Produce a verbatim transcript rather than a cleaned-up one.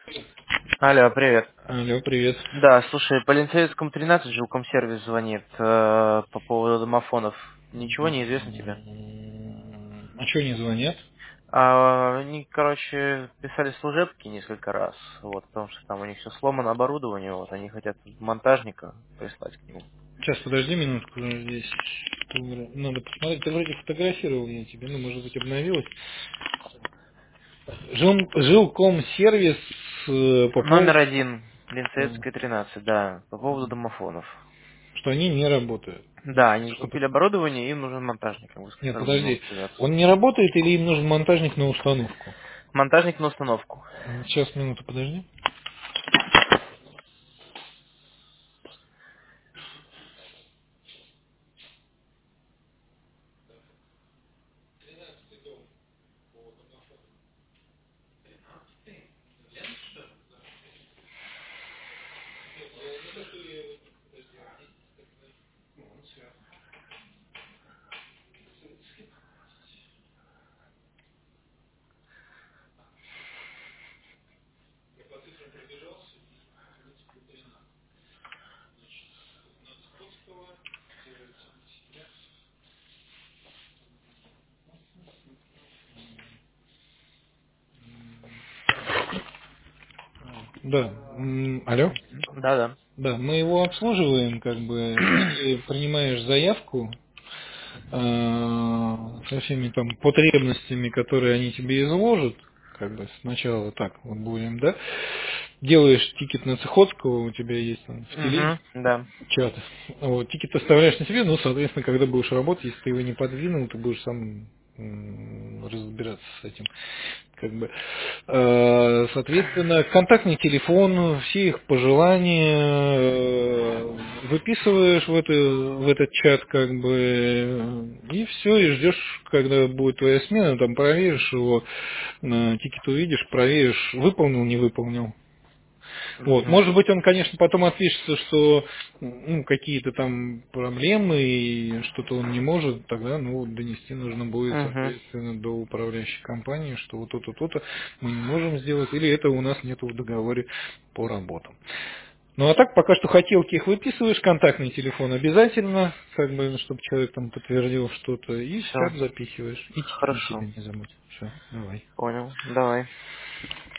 Алло, привет. Алло, привет. Да, слушай, по Ленцевецкому тринадцать жилкомсервис звонит э, по поводу домофонов. Ничего не известно тебе? М, А что не звонят? А, они, короче, писали служебки несколько раз, вот, потому что там у них все сломано оборудование, вот, они хотят монтажника прислать к нему. Сейчас, подожди минутку, здесь надо посмотреть. Ты вроде фотографировал я тебе, ну, может быть, обновилось. Жил, жилком сервис э, по Номер поводу, один, э, Ленцевецкая тринадцать, да, по поводу домофонов. что они не работают. Да, они Что закупили так? оборудование, им нужен монтажник, как бы, с Нет, которым они подожди. могут связаться. Он не работает или им нужен монтажник на установку? Монтажник на установку. Сейчас, минуту, подожди. Да. М, Алло? Да-да. Да, мы его обслуживаем, как бы, ты принимаешь заявку, э, со всеми там потребностями, которые они тебе изложат, как бы сначала так вот будем, да, делаешь тикет на Цехотского, у тебя есть там в телеге Угу, да. чат, вот, тикет оставляешь на себе, ну, соответственно, когда будешь работать, если ты его не подвинул, ты будешь сам м, разбираться с этим, как бы. Э, Соответственно, контактный телефон, все их пожелания э, выписываешь в, эту, в этот чат, как бы, и все, и ждешь, когда будет твоя смена, там проверишь его, э, тикет увидишь, проверишь, выполнил, не выполнил. Вот. Угу. Может быть, он, конечно, потом отпишется, что ну, какие-то там проблемы и что-то он не может, тогда ну, вот донести нужно будет, Угу. соответственно, до управляющей компании, что вот то-то, то-то мы не можем сделать, или это у нас нет в договоре по работам. Ну а так, пока что хотелки их выписываешь, контактный телефон обязательно, как бы, чтобы человек там подтвердил что-то, и в Все. чат запихиваешь. И тикет на Хорошо. себя не забудь. Все, давай. Понял. Давай.